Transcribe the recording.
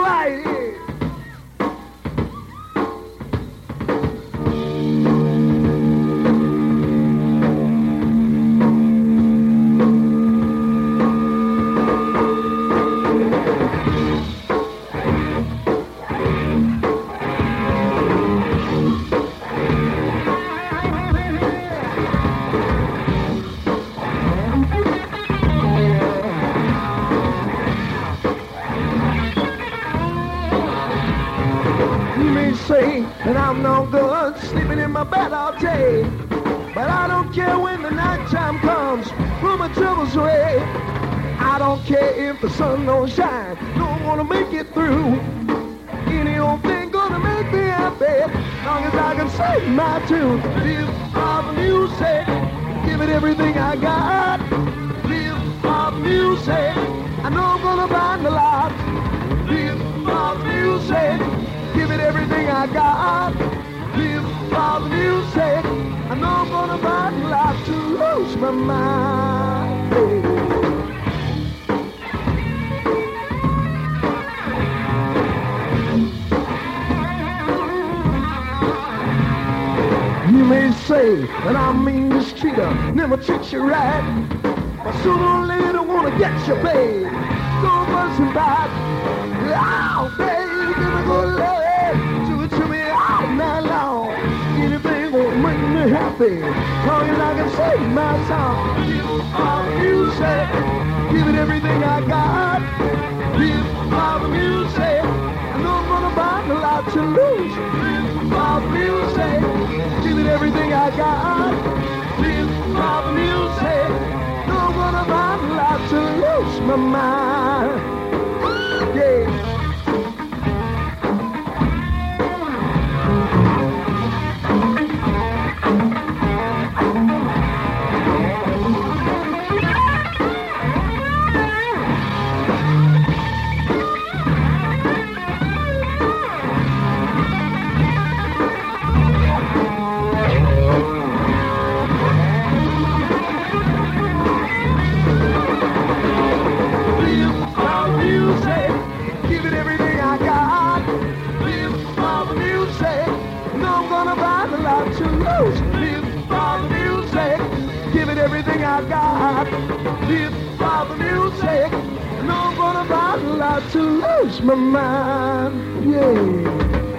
right. You may say that I'm no good, sleeping in my bed all day. But I don't care when the nighttime comes, through my troubles away. I don't care if the sun don't shine, don't wanna make it through. Any old thing gonna make me happy, long as I can sing my tune. Live for the music, give it everything I got. Live for the music, I know I'm gonna find a lot. Live for the music, give it everything I got. Live for the music, I know I'm gonna find a lot to lose my mind. Baby. You may say that I mean mistreater, never treat you right. But sooner or later wanna get you, babe. So much and bad. Oh, baby, give me good love. Do it to me all night long. Anything will make me happy, long as I can sing my song. Live for the music, give it everything I got. Live for the music, I know I'm gonna find a lot to lose. Live for the music, give it everything I got. Live for the music, I know I'm gonna find a lot to lose my mind. Yeah. Everything I got, live for the music, and I'm gonna find a lot to lose my mind, yeah.